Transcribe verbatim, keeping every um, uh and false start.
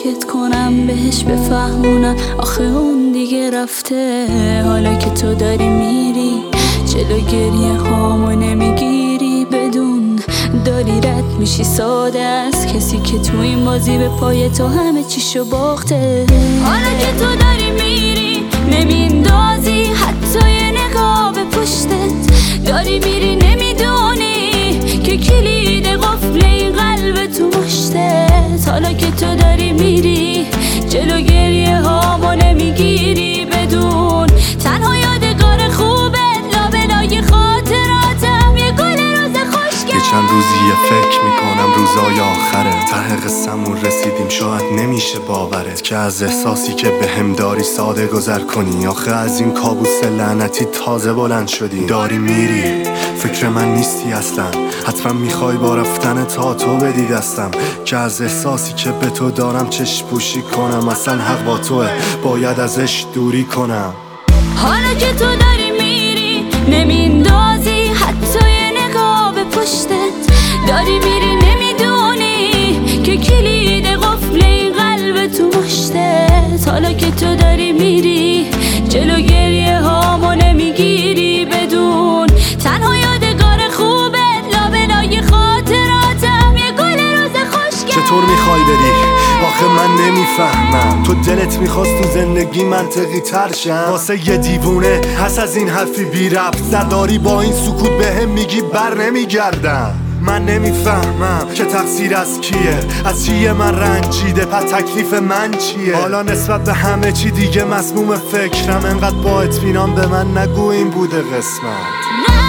ساکت کنم، بهش بفهمونم آخه اون دیگه رفته. حالا که تو داری میری جلو گریه هامو نمیگیری، بدون داری رد میشی ساده از کسی که تو این بازی به پای تو همه چیشو باخته. حالا که تو داری میری نمیندازی حتی یه نگاه به پشتت، داری میری نمیدونی که کلید قفل این قلب تو مشتت. حالا که تو داری میری جلو گریه هامو نمیگیری، بدون تنها یادگار خوبه لابلای خاطراتم یه گل روز خوشگل. یه چند روزیه فکر میکنم روزای آخره، ته قصه‌مون رسیدیم شاید نمیشه باورت که از احساسی که به هم داری ساده گذر کنی. آخه از این کابوس لعنتی تازه بلند شدی، داری میری فکر من نیستی اصلا، حتما میخوای با رفتن تا تو بدی دستم که از احساسی که به تو دارم چشم پوشی کنم. اصلا حق با توه، باید ازش دوری کنم. حالا که تو داری میری نمیندازی حتی یه نگاه به پشتت، داری میری نمیدونی که کلید قفل این قلب تو مشتت. حالا که تو داری میری جلو گریه هامو نمیگیری، بدون تنها یادگار خوبه لابلای خاطراتم یه گل روز خوشگل. چطور میخوای بری؟ آخه من نمیفهمم، تو دلت میخواست تو زندگی منطقی تر شم، واسه یه دیوونه هست از این حرفی بی ربط زداری با این سکوت به هم میگی بر نمیگردم. من نمیفهمم که تقصیر از کیه، از چیه من رنجیده، پس تکلیف من چیه؟ حالا نسبت به همه چی دیگه مسموم فکرم، انقدر با اطمینان به من نگو این بوده قسمت.